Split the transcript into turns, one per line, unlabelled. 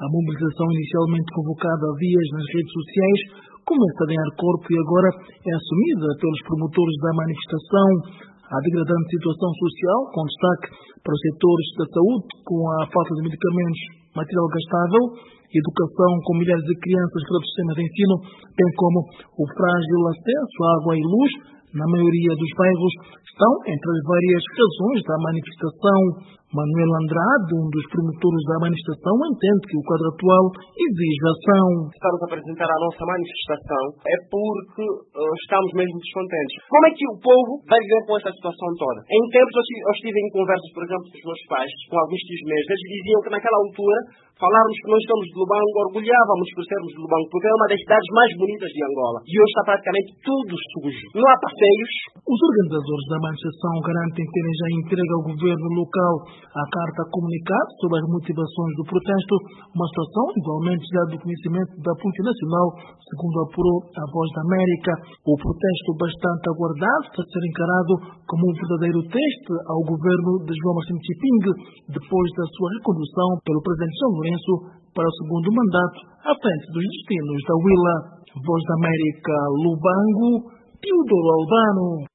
A mobilização inicialmente convocada a vias nas redes sociais começa a ganhar corpo e agora é assumida pelos promotores da manifestação. A degradante situação social, com destaque para os setores da saúde, com a falta de medicamentos, material gastável, educação com milhares de crianças para o sistema de ensino, bem como o frágil acesso à água e luz, na maioria dos bairros, estão entre as várias razões da manifestação. Manuel Andrade, um dos promotores da manifestação, entende que o quadro atual exige ação.
Estamos a apresentar a nossa manifestação é porque estamos mesmo descontentes. Como é que o povo vai viver com essa situação toda? Em tempos eu estive em conversas, por exemplo, com os meus pais, com alguns tios meus, eles diziam que naquela altura falarmos que nós estamos de Lubango, orgulhávamos por sermos de Lubango, porque é uma das cidades mais bonitas de Angola. E hoje está praticamente tudo sujo. Não há passeios.
Os organizadores da manifestação garantem terem já entregue ao governo local a carta comunicada sobre as motivações do protesto, uma situação igualmente já do conhecimento da Polícia Nacional, segundo apurou a Voz da América. O protesto bastante aguardado está a ser encarado como um verdadeiro teste ao governo de João Marcelo Chiping, depois da sua recondução pelo presidente São Lourenço para o segundo mandato à frente dos destinos da Willa. Voz da América, Lubango, Teodoro Albano.